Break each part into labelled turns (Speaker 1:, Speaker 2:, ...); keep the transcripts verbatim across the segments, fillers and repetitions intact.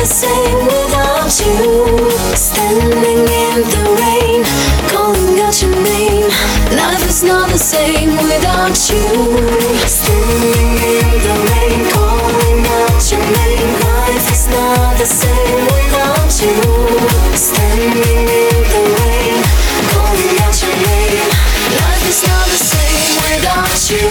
Speaker 1: the same without you. Standing in the rain, calling out your name. Life is not the same without you. Standing in the rain, calling out your name. Life is not the same without you. Standing in the rain, calling out your name. Life is not the same without you.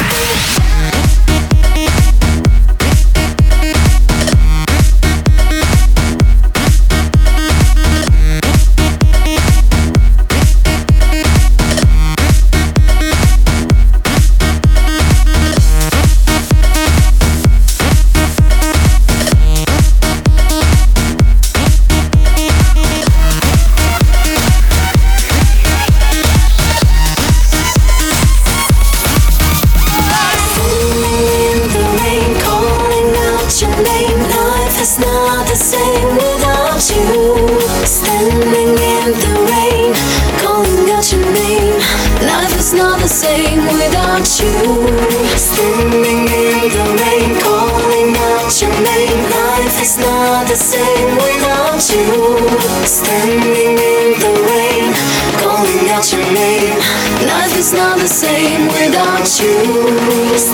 Speaker 1: It's not the same without you. Standing in the rain, calling out your name. Life is not the same without you. Standing in the rain, calling out your name. Life is not the same without you. Standing in the rain, calling out your name. Life is not the same without you.